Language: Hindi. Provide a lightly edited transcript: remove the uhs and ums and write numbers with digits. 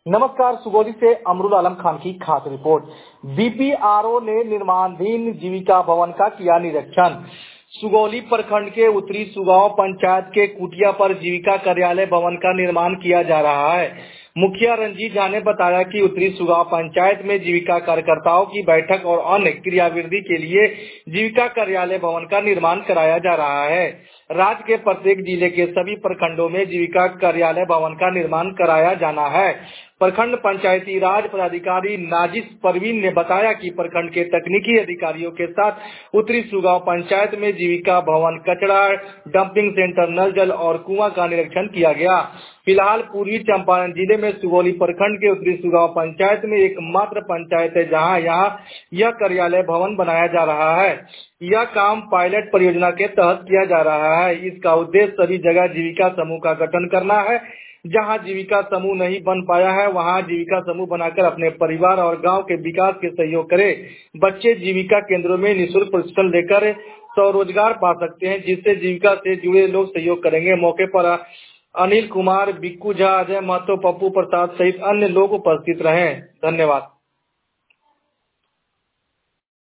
नमस्कार। सुगौली से अमरुल आलम खान की खास रिपोर्ट। बीपीआरओ ने निर्माणाधीन जीविका भवन का किया निरीक्षण। सुगौली प्रखंड के उत्तरी सुगांव पंचायत के कुटिया पर जीविका कार्यालय भवन का निर्माण किया जा रहा है। मुखिया रंजीत झा ने बताया कि उत्तरी सुगांव पंचायत में जीविका कार्यकर्ताओं की बैठक और अन्य क्रियाविधि के लिए जीविका कार्यालय भवन का निर्माण कराया जा रहा है। राज्य के प्रत्येक जिले के सभी प्रखंडों में जीविका कार्यालय भवन का निर्माण कराया जाना है। प्रखंड पंचायती राज पदाधिकारी नाजिस परवीन ने बताया कि प्रखंड के तकनीकी अधिकारियों के साथ उत्तरी सुगांव पंचायत में जीविका भवन, कचरा डंपिंग सेंटर, नल जल और कुआं का निरीक्षण किया गया। फिलहाल पूर्वी चंपारण जिले में सुगौली प्रखंड के उत्तरी सुगांव पंचायत में एकमात्र पंचायत है जहां यह कार्यालय भवन बनाया जा रहा है। यह काम पायलट परियोजना के तहत किया जा रहा है। इसका उद्देश्य सभी जगह जीविका समूह का गठन करना है। जहां जीविका समूह नहीं बन पाया है वहां जीविका समूह बनाकर अपने परिवार और गांव के विकास के सहयोग करें। बच्चे जीविका केंद्रों में निःशुल्क प्रशिक्षण लेकर स्वरोजगार पा सकते हैं, जिससे जीविका से जुड़े लोग सहयोग करेंगे। मौके पर अनिल कुमार, बिक्कू झा, अजय महतो, पप्पू प्रसाद सहित अन्य लोग उपस्थित रहे। धन्यवाद।